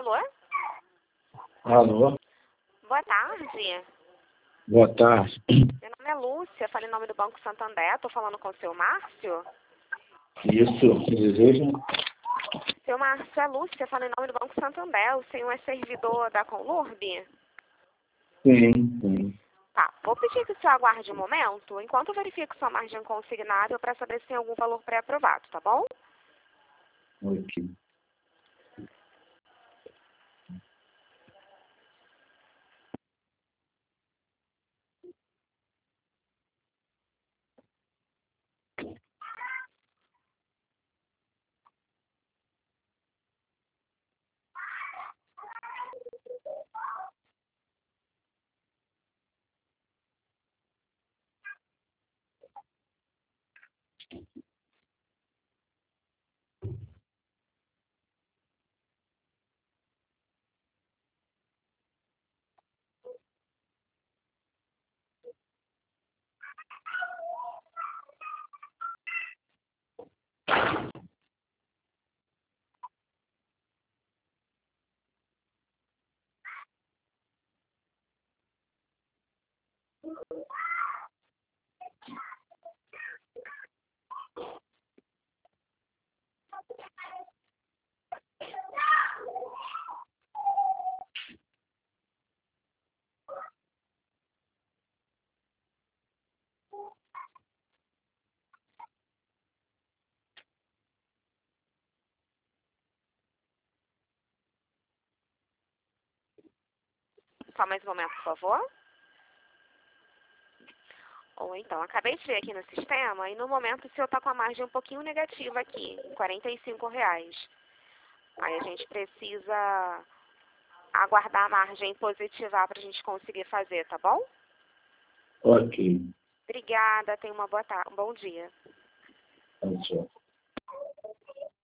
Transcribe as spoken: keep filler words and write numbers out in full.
Alô? Alô? Boa tarde. Boa tarde. Meu nome é Lúcia, falei em nome do Banco Santander. Estou falando com o seu Márcio? Isso, que deseja? Seu Márcio, é Lúcia, falei em nome do Banco Santander. O senhor é servidor da Conlurb? Sim, sim. Tá, vou pedir que o senhor aguarde um momento, enquanto eu verifico sua margem consignável para saber se tem algum valor pré-aprovado, tá bom? Ok. Só mais um momento, por favor. Ou então, acabei de ver aqui no sistema e no momento o senhor está com a margem um pouquinho negativa aqui, quarenta e cinco reais. Aí a gente precisa aguardar a margem positivar para a gente conseguir fazer, tá bom? Ok. Obrigada, tenha uma boa tarde, um bom dia. Tá certo.